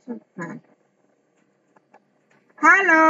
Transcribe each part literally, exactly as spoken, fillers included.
Nah. Halo,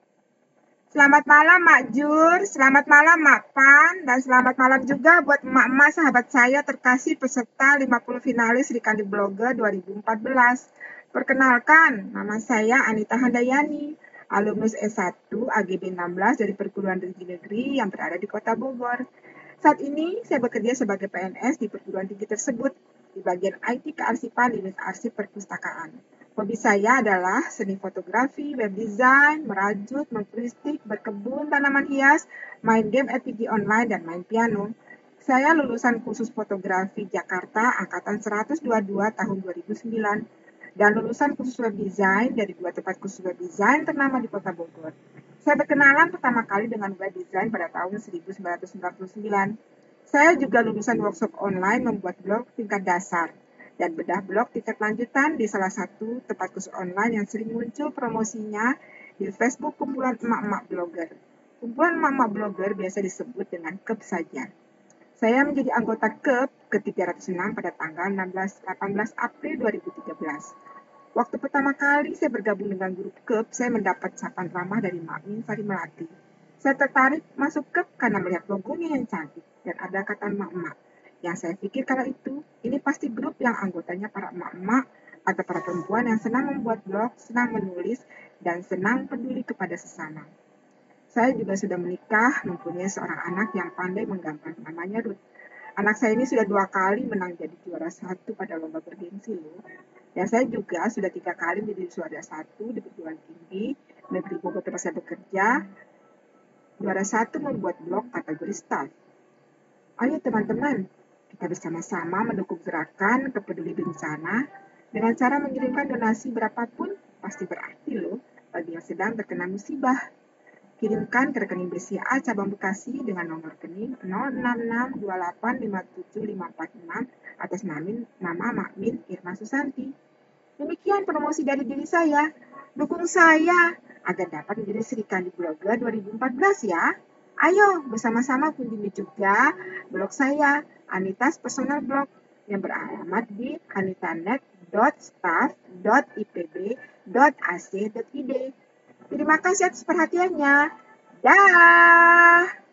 selamat malam Mak Jur, selamat malam Mak Pan, dan selamat malam juga buat emak-emak sahabat saya terkasih peserta lima puluh finalis Rikandi Blogger dua ribu empat belas. Perkenalkan, nama saya Anita Handayani, alumnus S satu A G B enam belas dari perguruan tinggi negeri yang berada di Kota Bogor. Saat ini saya bekerja sebagai P N S di perguruan tinggi tersebut di bagian I T kearsipan unit arsip perpustakaan. Hobi saya adalah seni fotografi, web design, merajut, mengkritik, berkebun, tanaman hias, main game R P G online, dan main piano. Saya lulusan kursus fotografi Jakarta angkatan seratus dua puluh dua tahun dua ribu sembilan dan lulusan kursus web design dari dua tempat kursus web design ternama di Kota Bogor. Saya berkenalan pertama kali dengan web design pada tahun seribu sembilan ratus sembilan puluh sembilan. Saya juga lulusan workshop online membuat blog tingkat dasar dan bedah blog tingkat lanjutan di salah satu tempat kursus online yang sering muncul promosinya di Facebook kumpulan emak-emak blogger. Kumpulan emak-emak blogger biasa disebut dengan K E B saja. Saya menjadi anggota K E B ke tiga ratus enam pada tanggal enam belas delapan belas April dua ribu tiga belas. Waktu pertama kali saya bergabung dengan grup K E B, saya mendapat sapaan ramah dari Mak Min Sari Melati. Saya tertarik masuk K E B karena melihat logonya yang cantik dan ada kata emak-emak. Yang saya pikir kala itu, ini pasti grup yang anggotanya para emak-emak atau para perempuan yang senang membuat blog, senang menulis, dan senang peduli kepada sesama. Saya juga sudah menikah, mempunyai seorang anak yang pandai menggambar, namanya Ruth. Anak saya ini sudah dua kali menang jadi juara satu pada lomba bergengsi loh. Dan saya juga sudah tiga kali menjadi juara satu di perguruan tinggi negeri Bogor tempat saya bekerja. Juara satu membuat blog kategori staff. Ayo teman-teman, kita bersama-sama mendukung gerakan kepeduli bencana dengan cara mengirimkan donasi berapapun pasti berarti loh bagi yang sedang terkena musibah. Kirimkan ke rekening B C A cabang Bekasi dengan nomor rekening nol enam enam dua delapan lima tujuh lima empat enam atas nama Mak Min Irma Susanti. Demikian promosi dari diri saya. Dukung saya agar dapat menjadi Sri Kandi Blogger dua ribu empat belas ya. Ayo bersama-sama kunjungi juga blog saya, Anita's Personal Blog, yang beralamat di anitanet dot staff dot i p b dot a c dot i d. Terima kasih atas perhatiannya. Dah.